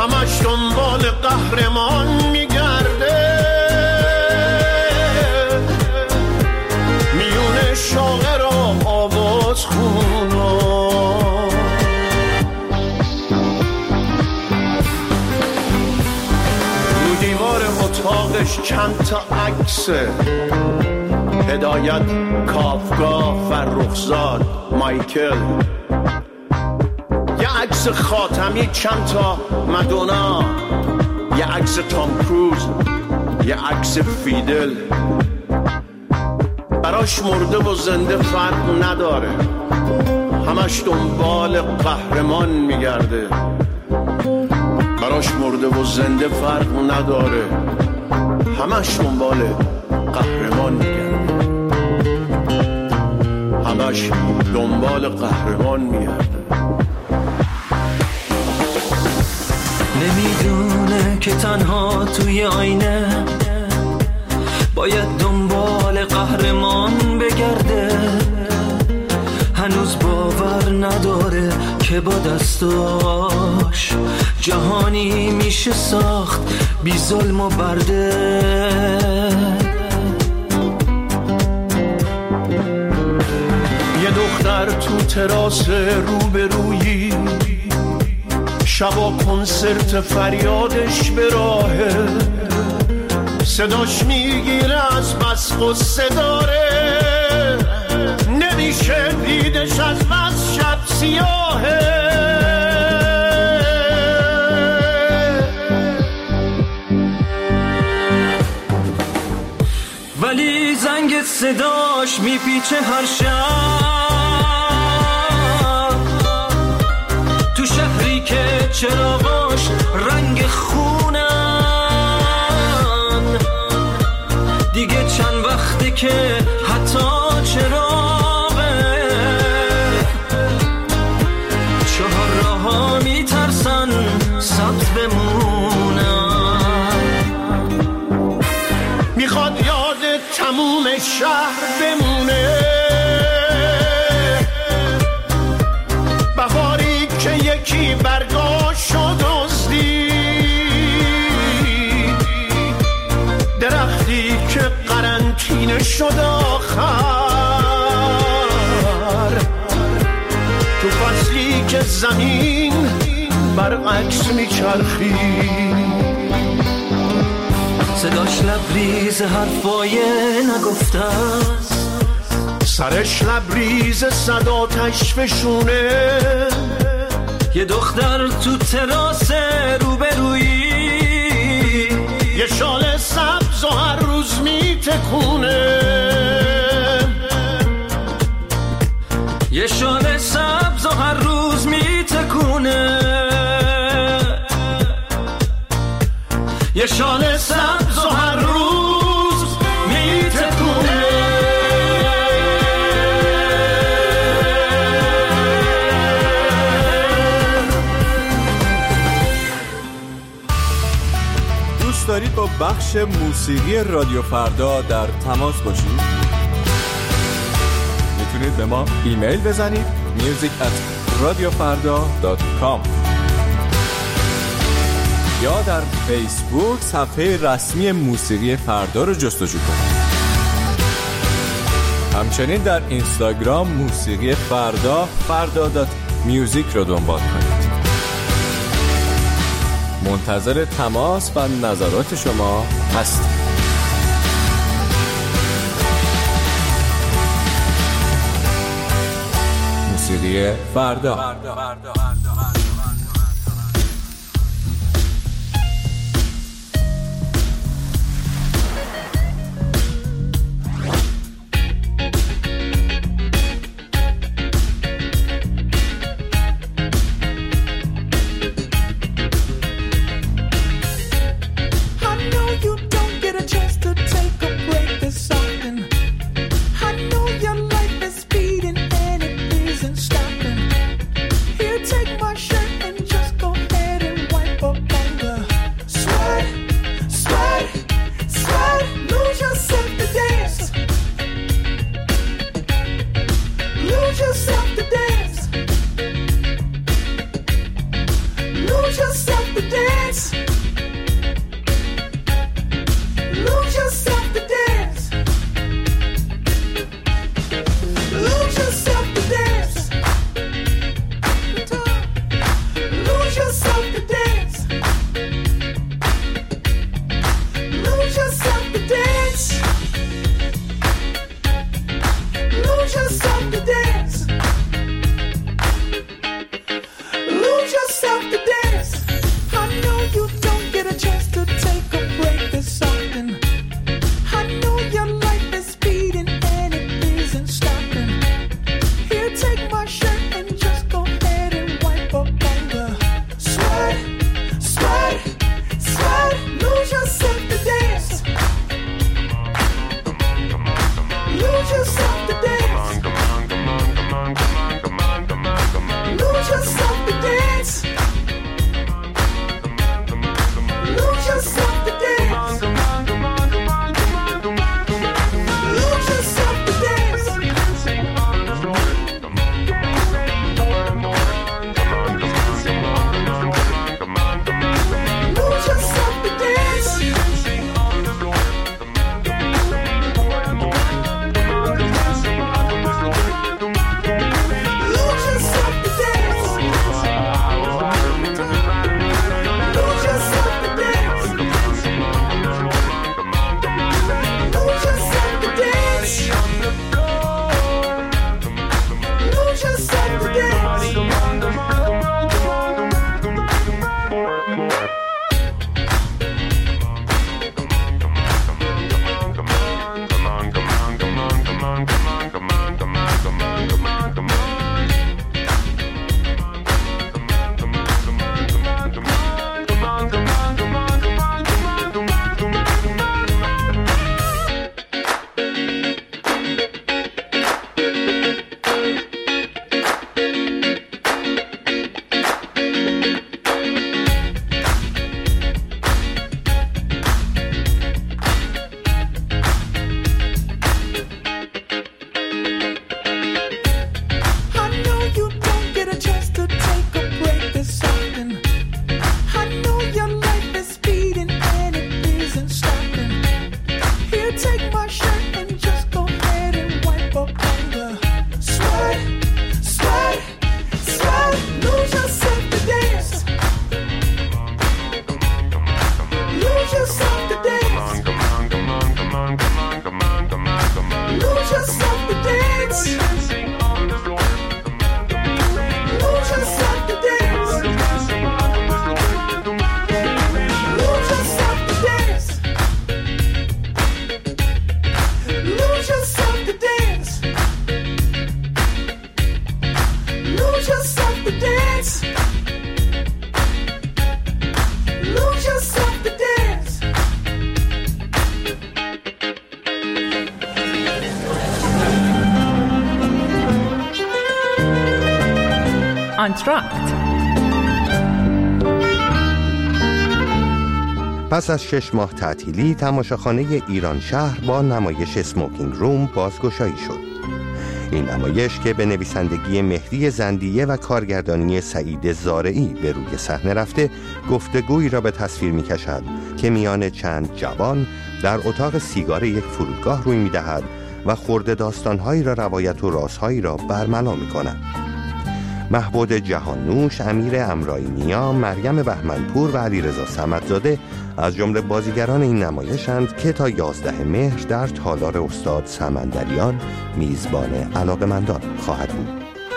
همش دنبال قهرمان میگرده، میونه شاعر و آواز خونا. رو دیوار اتاقش چند تا عکسه، هدایت، کافکا، فرخزاد، مایکل، یه عکس خاتمی، چند تا مدونا، یه عکس تام کروز، یه عکس فیدل. براش مرده و زنده فرق نداره، همش دنبال قهرمان میگرده. براش مرده و زنده فرق نداره، همش دنبال قهرمان میگرده. همش دنبال قهرمان میگرده. نمیدونه که تنها توی آینه باید دنبال قهرمان بگرده. هنوز باور نداره که با دستاش جهانی میشه ساخت بی ظلم و برده. یه دختر تو تراس روبرویی، شبا کنسرت فریادش به راهه، صداش میگیره از بس غصه داره، نمیشه دیدش از بس شب سیاهه. ولی زنگ صداش میپیچه هر شب تو شهری که چراغاش رنگ خونن. دیگه چند وقته که حتی چراغه چهار راه‌ها میترسن سبز بمونن. میخواد یاد تموم شهر بمونه، بهاری که یکی برگاشو دزدی، درختی که قرنطینه شد آخر، تو فصلی که زمین برعکس میچرخی. صداش لبریز حرفای نگفته است، سرش لبریز صداتش فشونه. یه دختر تو تراس روبرویی، یه شال سبز و هر روز میتکونه، یه شال سبز و هر روز میتکونه، یه شال سبز و هر روز میتکونه. دوست دارید با بخش موسیقی رادیو فردا در تماس باشید؟ میتونید به ما ایمیل بزنید music@radiofarda.com یا در فیسبوک صفحه رسمی موسیقی فردا رو جستجو کنید. همچنین در اینستاگرام موسیقی فردا.music رو دنبال کنید. منتظر تماس و نظرات شما هستیم. موسیقی فردا. Take آنتراکت. پس از 6 ماه تعطیلی تماشاخانه ایران شهر با نمایش اسموکینگ روم بازگشایی شد. این نمایش که به نویسندگی مهدی زندیه و کارگردانی سعید زارعی به روی صحنه رفته، گفتگویی را به تصویر می‌کشد که میان چند جوان در اتاق سیگار یک فرودگاه روی می‌دهد و خرده داستان‌هایی را روایت و رازهایی را برملا می‌کند. محبود جهاننوش، امیر امرایی‌نیا، مریم بهمنپور و علیرضا صمدزاده از جمله بازیگران این نمایش‌اند که تا 11 مهر در تالار استاد سمندریان میزبان علاقه‌مندان خواهد بود.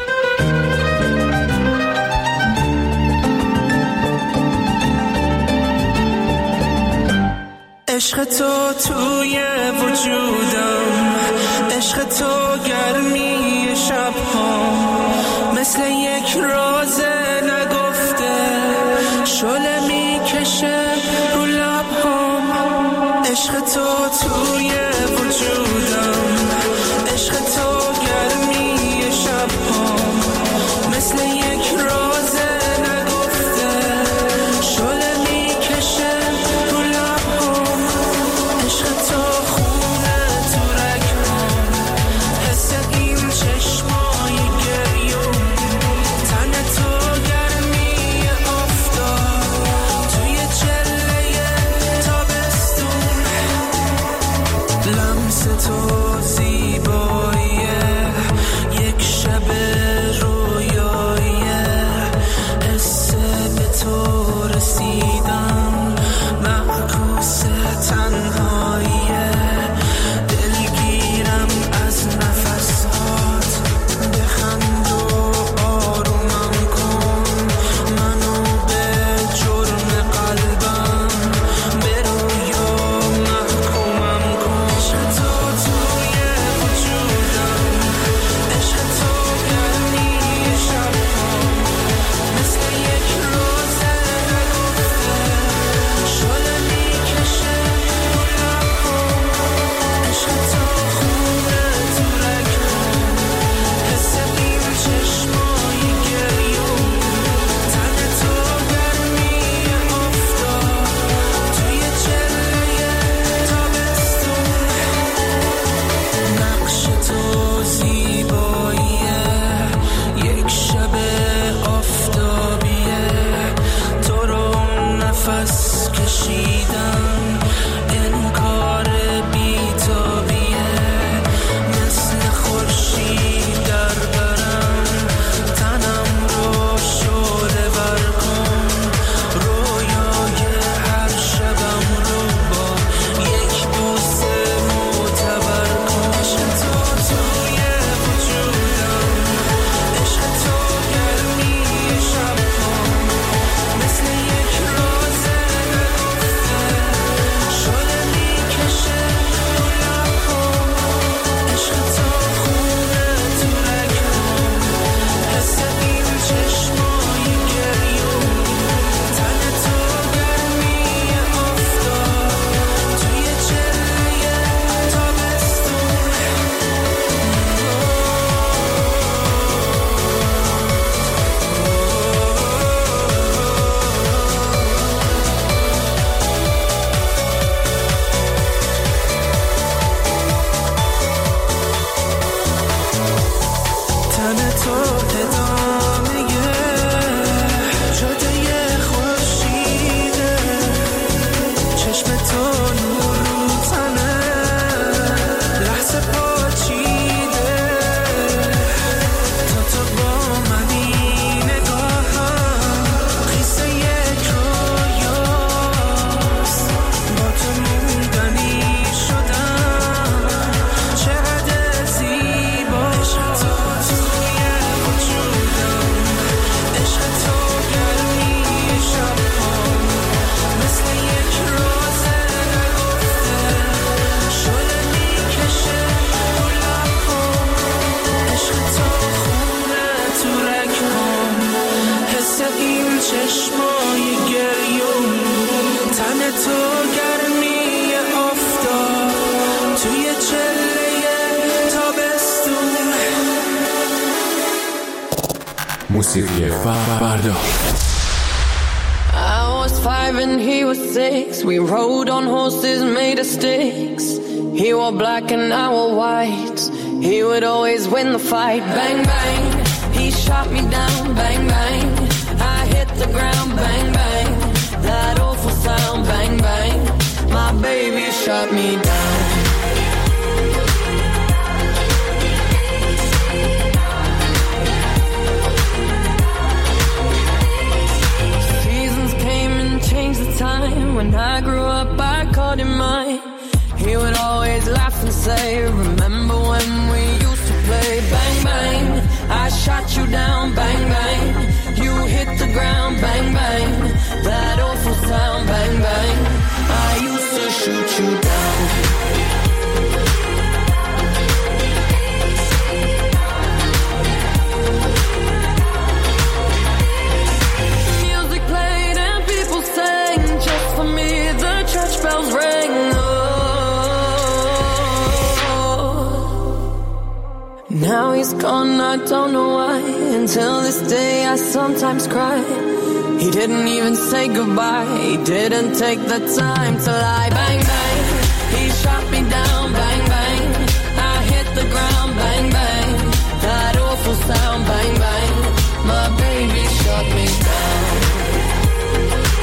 عشق تو توی وجودم، عشق تو گرمی شب‌ها، مثل یک راز نگفته شعله میکشه رو لب‌هام. عشق تو توی وجودم، عشق تو گرمی شب‌ها، مثل یک راز نگفته شعله میکشه رو لب‌هام. عشق تو خونه تو رگ‌هام، حس این چشمای گریون، تن تو گرمی آفتاب خورشیدم انکار بی‌تابیه مثل خورشید در برم تنم رو شعله ور کن رویای هر شبم رو با یک بوسه معتبر کن عشق تو توی وجودم عشق تو گرمی شب کن مثل یک راز نگفته شده میکشه تو لب کن عشق تو خونه تو رگم حس این چشمای گریون تن تو گرمی افتاد توی چله تابستون تن تو ادامه جاده خورشیده چشم تو نور رو تنه لحظه پاچیده تو با منی نگاهم قصه یک رویاست با تو موندنی شدم چقدر زیبا عشق تو توی وجودم عشق تو گرمی شب کن مثل یک راز نگفته شده میکشه تو لب کن عشق تو خونه تو رگم حس این چشمای گریون تن تو گرمی افتاد توی چله تابستون موسیقی فردا. I was 5 and he was 6. We rode on horses made of sticks. He wore black and I wore white. He would always win the fight. Bang, bang. He shot me down. Bang, bang. I hit the ground. Bang, bang. That awful sound. Bang, bang. My baby shot me down. Seasons came and changed the time. When I grew up, I called him mine. He would always laugh and say, remember when we used to play? Bang, bang, I shot you down. Bang, bang, you hit the ground. Bang, bang, that awful sound. Bang, bang, I used to shoot you down. Music played and people sang. Just for me, the church bells rang. Now he's gone, I don't know why. Until this day I sometimes cry. He didn't even say goodbye. He didn't take the time to lie. Bang, bang, he shot me down.